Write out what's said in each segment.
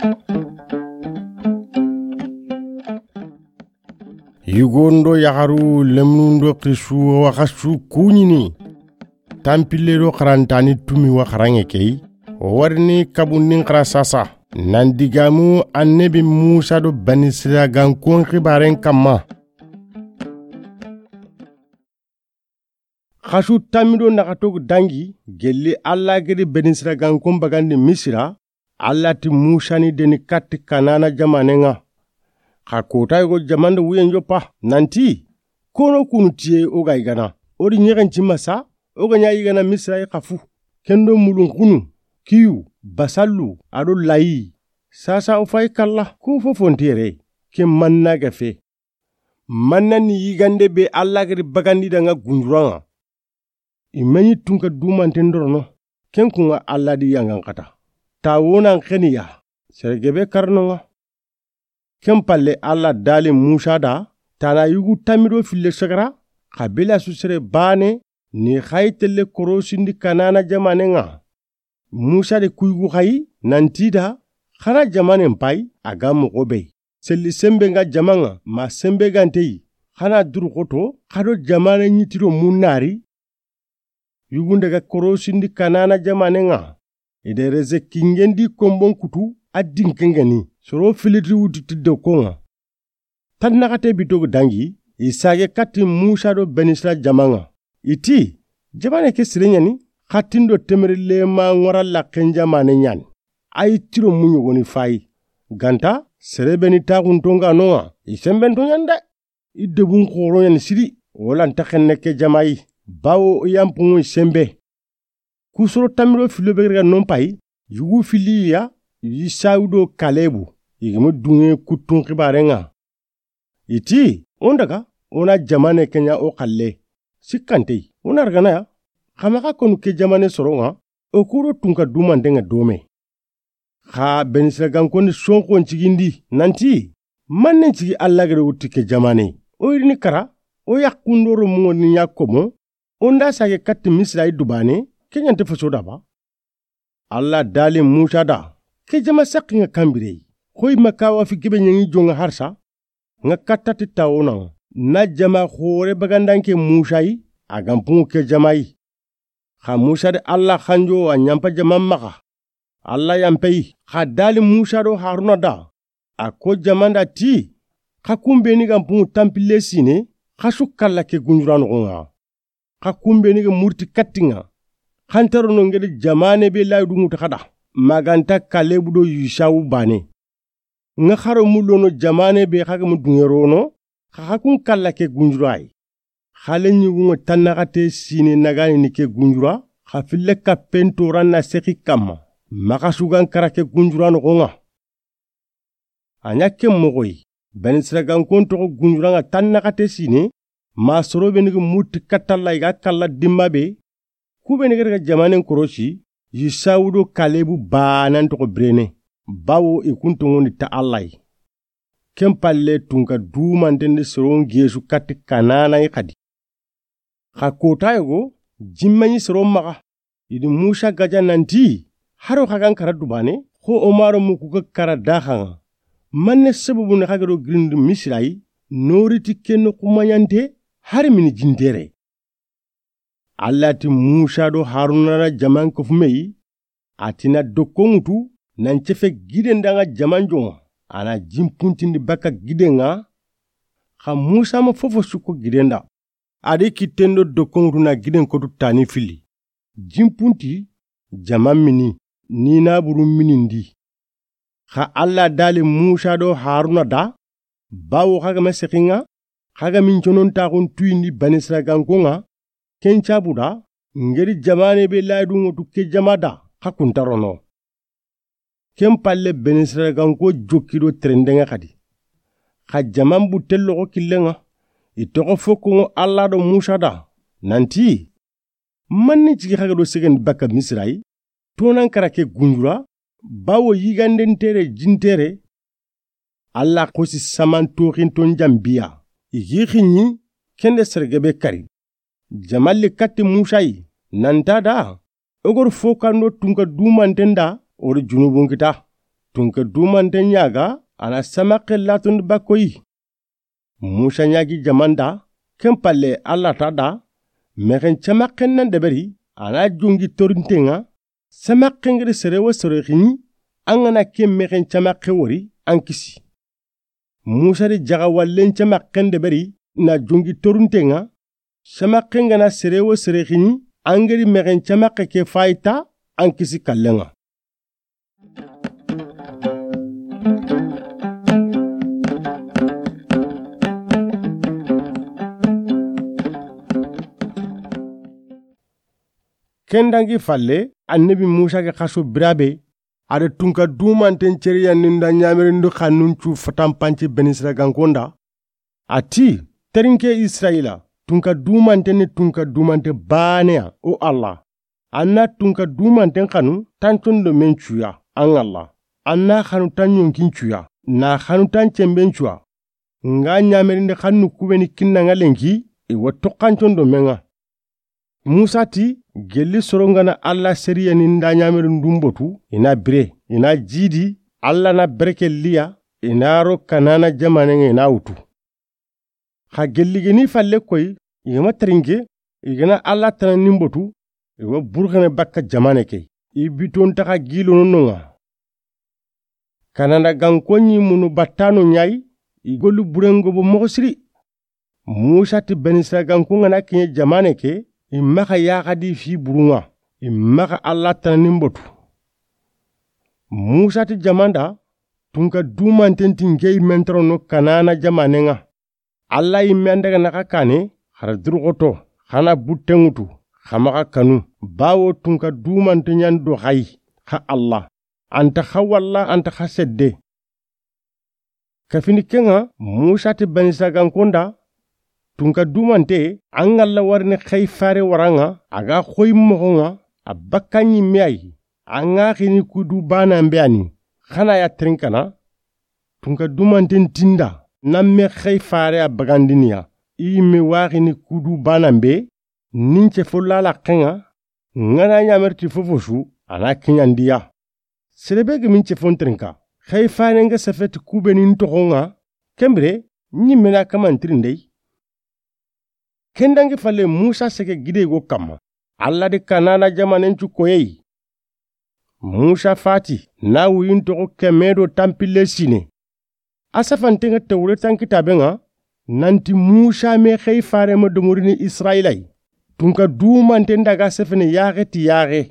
Yugondo yakaru lemnundo krisu wakashu kunyini tampilero karantani tumi wakarange kei warni kabunin krasasa nandigamu annabi Musa do Bani Israel gankon khibaren kama khashu tamido nakatok dangi gelli alla gedi Bani Israel gankon bagandi Misra alla ti Musa ni deni kat kanana jamanenga khakota go jamanda wuyen jopa nanti kono kunutie oga igana ori nyegen chimasa oga nya igana Misra khafu kendo mulun kunu kiyu basallu ado layi sasa o fay kala ku fofontere ke manna gafe manna ni yigande be alla gari bagandi danga gunjuranga imani tunka dumante ndorono ken kunga alla di yangan kata tawona kheniya sergebe karnonga ken palle alla dali Musa da tana yugu tamido fille sagara kabila susere bane ni khaytele korosindi kanana jamanenga Musa de kuygu khayi nantida khana jamanen pai aga mogobe selli sembe nga jamanga ma sembe gantei khana dur khoto khado jamane nyitiro munari yugunde ga korosindi kanana jamanenga ide reze kingendi kombon kutu addin kengani soro filitri wuti de konga tan nakate bitogo dangi isage kati Musa do Bani Israel jamanga iti jamane ke sirenyani khatindo temerle ma ngora la kenjamane nyani ay tiro munyogoni fay ganta serebeni takuntonga noa isembento nyande idebun khoro yan siri wala ntakhenne ke jamai bawo yampungu sembe kusoro tamiro filoberga non pay yugu filiya yi saudo kalebu igimo dunge kutun khibarenga iti ondaga ona jamane kenya o khalle sikante onargana ya khamaka konu ke jamane soronga okuro tunka dumandenga dome kha Bani Israel gankoni sonkon cigindi nanti manne cigi alla gere wutti ke jamane o irini kara o yakundoro mungoni yakomo onda sage katti Misra dubane kenyante fasoda ba alla dali Musa da ke jama sakinga kambire khoy makawa fi gibe nyangi jonga harsa nga katati tawona na jama khore bagandanke Musa yi agampu ke jamai kha Musa de alla khanjo a nyampa jama maka alla yampei kha dali Musa do Haruna da ako jamanda ti kha kumbeni gampu tampile sine kha sukalla ke gunjurano nga kha kumbeni ga murti kattinga khantaro no ngede jamane be laydu muta khada maganta kalebu do yushawu bane nga kharo mulono jamane be khaga mu dungerono kha kun kalla ke gunjurai khale nyugo tanakate sine nagani ni ke gunjura kha fille ka pentoran na seki kama makasugan karake gunjurano gonga anyake mogoy Bani Israel gankon to gunjuranga tanakate sine ma sorobe ni mutti katalla ga kala dimmabe kube ni ga jamanen koroshi yisawudo kalebu banan to brene bawo ikunto ngoni ta allai kempalle tunka dumantende soron gesu katti kanana yi khadi khakota yego jimmani soron maka idi Musa gaja nanti haro khagan kara dubane ko omaro muku kara dakhanga manne sababu ne khagaro grind Misrai noriti kenno kumanyante har mini jindere allati Musa do Haruna na jaman ko fumei atina dokongutu nan cefe giden danga jaman jonga ana jimpuntindi baka gidenga kha Musa ma fofo suko gidenda ade kitendo dokongutu na giden ko tani fili jimpunti jaman mini ni na buru minindi kha alla dali Musa do Haruna da bawo khaga mesekinga khaga min jonon ta kon tuindi Bani Israel gankonga kencha buda ngeri jamane be laydu ngotu ke jamada hakuntarono kempalle Bani Israel ganko jokido trendenga kadi kha jaman butello ko killenga itoko fokko alla do Musa da nanti manni cigi khaga do segen baka Misrai tonan karake gunjura bawo yiganden tere jintere alla kosi saman tokin ton jambia igi khinyi kende sergebe kari jamalli katti Musa yi nanta da ogor fokando tunka dumantenda or junubun kita tunka dumante nyaga ana samake latun bakoyi. Musa nyagi jamanda kempalle Allah tada meken chamake nan deberi ana jungi torintenga samake ngiri serewa sorehini angana ke meken chamake wori ankisi. Musa di jaga wallen chamake deberi na jungi torintenga samake ngana serewa sorehini angiri meken chamake ke faita ankisi kallenga. Kendangi falle annabi Musa ke khaso birabe ada tunka dumanten ceriya ninda nyamerindu khanunchu fatampanci benisra gankonda ati terinke Israila tunka dumante banea o Allah anna tunka dumanten khanu tanchondo menchuya an Allah anna khanu tanyonkin chuya na khanu tanchembenchuya nga nyamerinde khanu kubeni kinna ngalenki iwa tokkanchondo menga. Musa ti gelli sorongana Allah seriya ninda nyamirin dumbotu ina bire ina jidi Allah na berke liya ina ro kanana jamanenge ina utu. Ha gelli geni falle koy igama tringe igana Allah tana nimbotu iwa burgane bakka jamaneke ibiton taka gilo nonga. Kanana gankonyi munu battano nyai igolu burengo bo mokosiri. Musa ti benisra gankonga na kinye jamaneke imaka yakadi fi burunga imaka Allah tana nimbotu. Musa ti jamanda tunka dumantenti ngei mentrono kanana jamanenga Allah imendaga naka kane khara durgoto khana buttengutu khamaka kanu bawo tunka dumante nyando hay kha Allah anta khawalla anta khasedde. Kafini kenga Musa ti banisa gankonda tunka dumante angalla warne khayfare waranga aga khoy mogonga abakanyi miyai anga khini kudu bana mbeani khana ya trinkana tunka dumante tinda namme khayfare abagandinia ime wakhini kudu bana mbe ninche folala kenga ngana nyamerti fofosu ana kinyandia selebege minche fontrinka khayfare nga safeti kubeni ntokonga kembre nyimena kamantrindei. Kendangi falle Musa seke gide go kama Allah de kanana jamanenchu koyei. Musa fati na wuyintoko kemedo tampile sine asafantenga tewre tankitabenga nanti Musa me khayfare ma domorini Israilai tunka dumante ndaga sefene yare ti yare.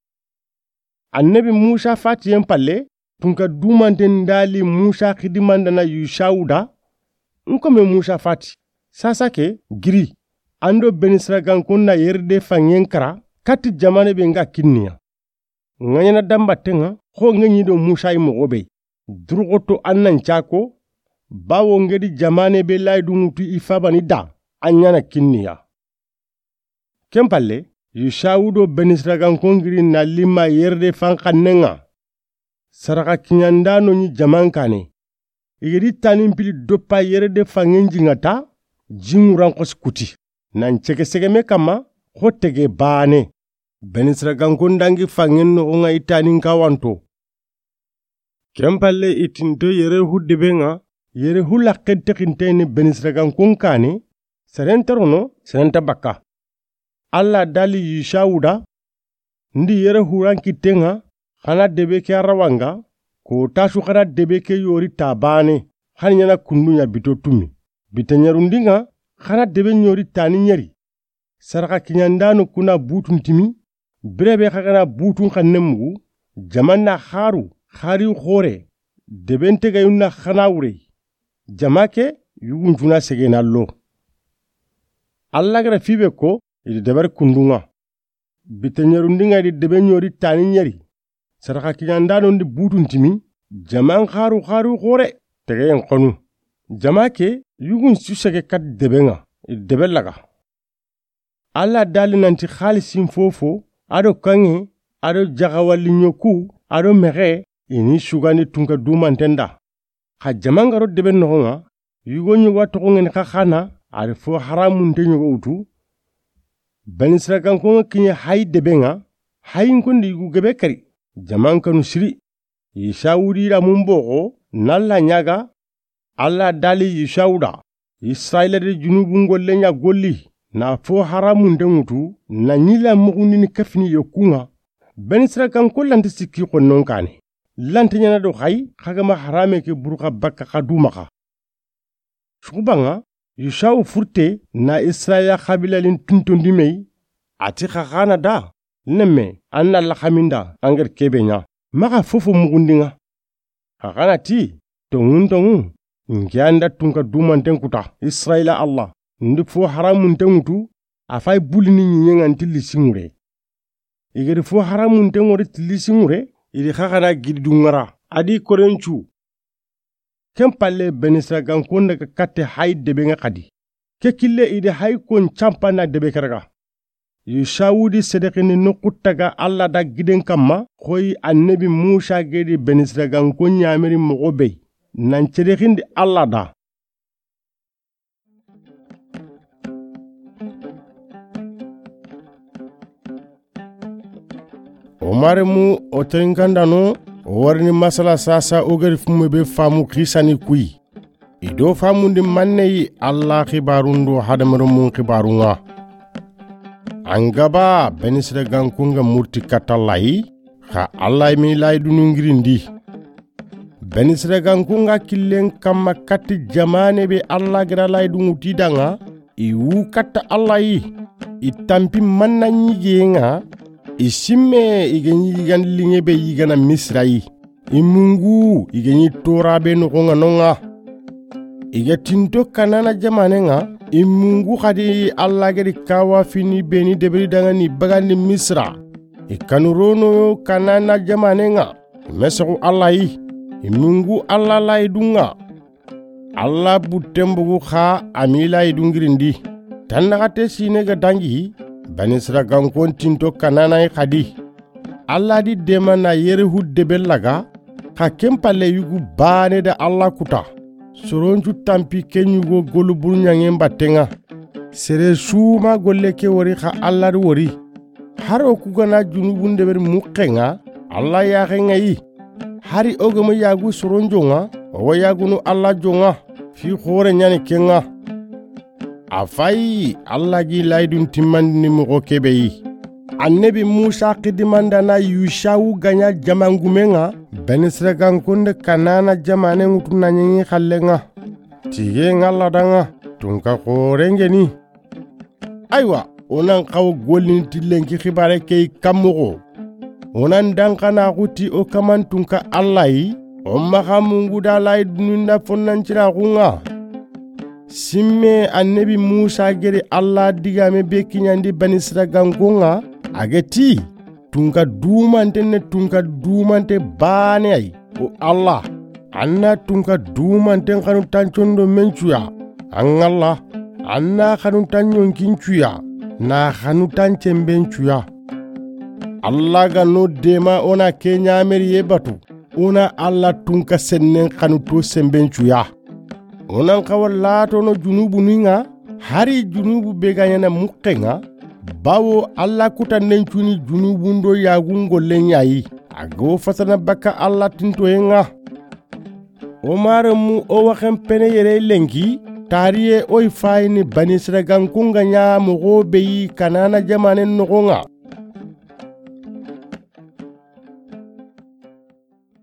Annabi Musa fati yempalle tunka dumante ndali Musa khidimandana Yushauda nkome Musa fati sasake giri ando benisra gankonna yerde fanyenkara kati jamane be nga kinniya nganyana dambatenga kho nganyido Musa imogobe durgoto annan chako bawo ngedi jamane be laydumutu ifabani da anyana kinniya. Kempalle Yushaudo benisra gankongiri na lima yerde fankannenga saraka kinyandano ni jamankane igedi tanimpili dopa yerde fangenjingata jinguran koskuti nan cege kama khotege bane benisra gankondangi fangen no nga itanin kawanto. Kempalle itinto yere huddebenga yere hulakkente khintene benisra gankonkane serenterono serenta bakka Allah dali Yushauda ndi yere hurankitenga khana debe ke arawanga ko tasu khana debe ke yori tabane khanyana kundunya bitotumi bitanyarundinga khana debe nyori tani nyeri saraka kinyandano kuna butun timi brebe khagana butun khannemgu jamanna khari khore debente gayunna khana wure jamake yugunjuna segena lo. Allah gara fibe ko idi debar kundunga bitanyarundinga di debe nyori tani nyeri saraka kinyandano ndi butun timi jaman kharu khore tegayen khonu jamake yugun susage kat debenga debelaga. Allah dali nanti khalisin fofo ado kange ado jagawali nyoku ado mere ini sugani tunka dumantenda kha jamangaro deben nohonga yugonyi watokongen khana ade fo haramun tenyo utu benisra gankonga kinye hay debenga hay nkondi yugu gebe kari jamankanu siri Yishawudi la mumbogo nalla nyaga alla dali yishawda Israila de junubun golle nya golli na fo haramun dengutu na nyila mugundi ni kafini yokunga Ben Israel kan ko lanti sikki ko non kane lanti nyana do khay khagama harame ke burqa bakka khadumaka shubanga Yishaw furte na Israila khabilalin tuntundi mei ati khana da nemme anna la khaminda anger kebenya maka fofo mugundinga khana ti tongun ngianda tunka dumanten kuta Israila Allah ndi fo haramun tengutu afay bulini nyengan tilisingure igeri fo haramun tengori tilisingure ili khagana gidungara adi korenchu kempalle benisa gankonda ka katte hay debe nga kadi ke kille ide hay kon champana debe karaga Yishawudi sedekini nokutaga alla da giden kamma khoy annabi Musa gedi benisa gankon nyamiri mogobe nan cedekindi alla da Omar mu otenkandano warni masala sasa ogari fumu be famu krisani kui ido famundi manne Allah khibarundo hadamaru mun khibarunga angaba benisre gankunga murti katalai kha Allah mi lay dunungirindi benisre gankunga killen kamma katti jamane be Allah gira lay dunguti danga iwu katta Allah yi itampi manna nyigenga isimme igenyi ganlinge be yigana misrai imungu igenyi torabe no konga nonga igatinto kanana jamanenga imungu khadi Allah gadi kawa fini beni debri danga ni bagandi misra ikanurono kanana jamanenga mesu Allah yi imungu Allah laidunga Allah butembugu kha amila idungirindi tanakate sinega dangi Banisra gankon tinto kanana khadi Allah di demana yere hudde bellaga ka kempalle yugu bane da Allah kuta soronju tampi kenyugo golu burunyangen battenga sere suma golle ke wori kha Allah di wori haro kugana junubun deber mukenga Allah ya khenga yi hari ogomo yagu soronjonga o yagunu Allah jonga fi khore nyani kenga afai Allah gi laydun timmandi mo kebeyi annabi Musa qidimanda na Yushaw ganya jamangumenga benisra gankonde kanana jamane ngutuna nyi khallenga tige ngalla danga tunka korengeni aywa onan qaw golni tilenki khibare kay kamugo onan dankana guti o kaman tunka Allah yi o mahamungu da laydununda fonnancira kunga simme annabi Musa gere Allah digame be kinyandi banisra gangonga ageti tunka dumante bane ay o Allah anna tunka dumante khanu tanchondo menchuya angalla anna khanu tanyon kinchuya na khanu tanchembenchuya Allah ga no dema ona kenya meriye batu ona Allah tunka sennen khanu to sembenchuya onan kawal lato no junubu ninga hari junubu beganyana mukenga bawo Allah kutanen chuni junubu ndo yagungo lenyayi ago fasana baka Allah tinto yenga Omar mu o waxem pene yere lenki tariye oy fayni banisra gankunga nya mo go beyi kanana jamane nogonga